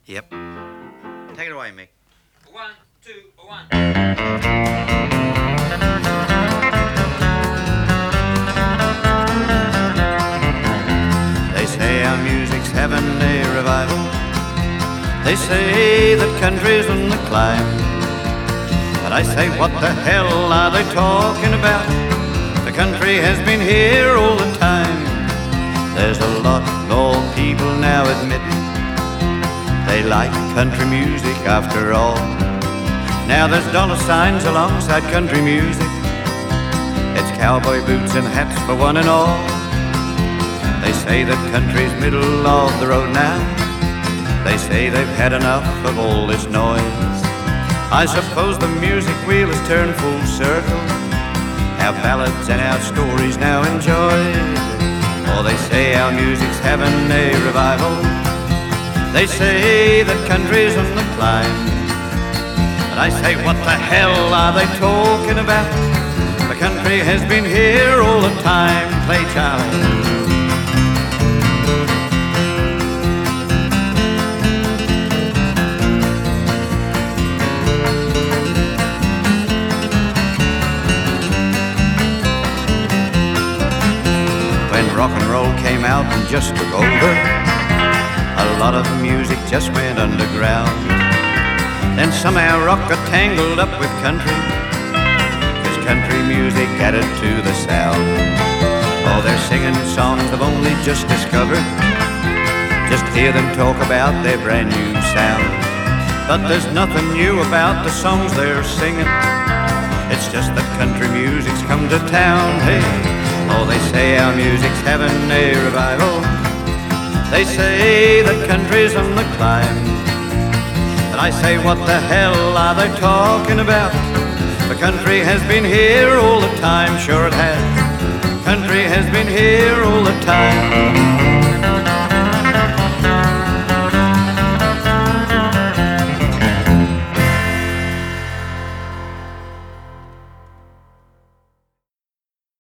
Yep. Take it away, Mick. 1, 2, 1. They say our music's having a revival. They say that country's on the climb. But I say, what the hell are they talking about? The country has been here all the time. There's a lot more people now admitting they like country music after all. Now there's dollar signs alongside country music. It's cowboy boots and hats for one and all. They say that country's middle of the road now. They say they've had enough of all this noise. I suppose the music wheel has turned full circle. Our ballads and our stories now enjoyed. Oh, they say our music's having a revival. They say that country's on the climb. But I say, what the hell are they talking about? The country has been here all the time. Play, Charlie. Rock and roll came out and just took over. A lot of music just went underground. Then somehow rock got tangled up with country, 'cause country music added to the sound. Oh, they're singing songs they've only just discovered. Just hear them talk about their brand new sound. But there's nothing new about the songs they're singing. It's just that country music's come to town. Hey, oh, they say our music's having a revival. They say that country's on the climb. And I say, what the hell are they talking about? The country has been here all the time. Sure it has. Country has been here all the time.